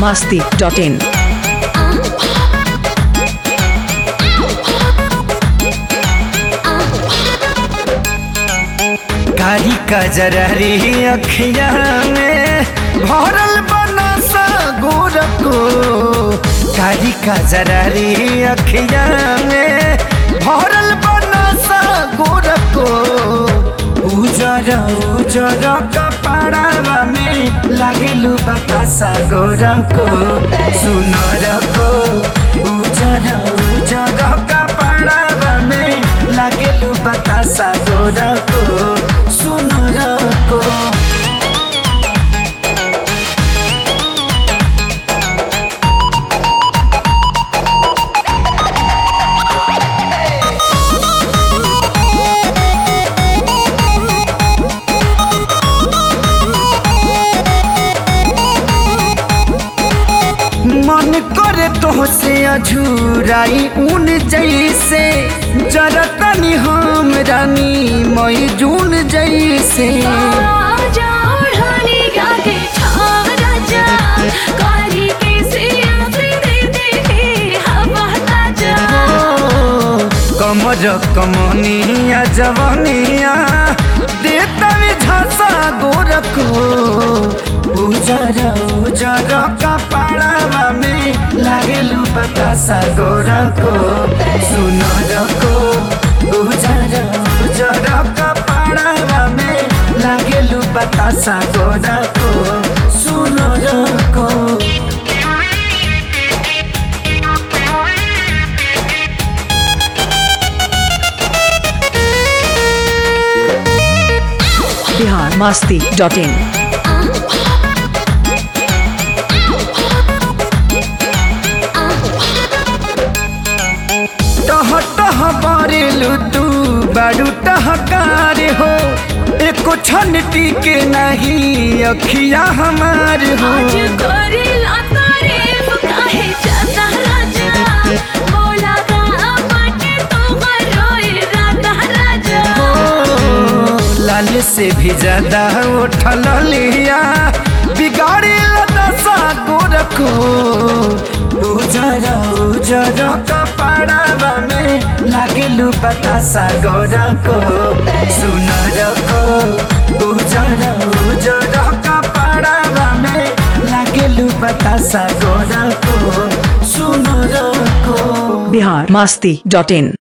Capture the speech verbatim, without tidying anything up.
masti dot in. कारी कजररी अखिया में भरल बनसा गोरको कारी कजररी अखिया में भरल बनसा गोरको उजर उजर कपड़ावा में लागेलु बतासा गोरको सुनरको उजर उजर कपड़ावा में लागेलु बतासा गोरको सुनरको मन करे तो से अझुराई उन जैसे जरतनी हम रानी मई जून जैसे कमर कमनिया जवनिया देता में झांसा गोरखो उजर उजर कपड़ावा में लागेलु बतासा गोरखो सुनरको उजर उजर कपड़ावा में लागेलु बतासा गोरखो सुनरको Bihar masti dot in. टह टह बारेलु तू बारू टहकार हो एको क्षण टिके नहीं अखिया हमार हो लाल से भी ज्यादा उठल लिया बिगाड़ी दशा गोरखो उजर उजर कपड़ावा में लागेलु बतासा गोरखो सुनरको उजर उजर कपड़ावा में लागेलु बतासा गोरखो सुनरको Bihar masti dot in.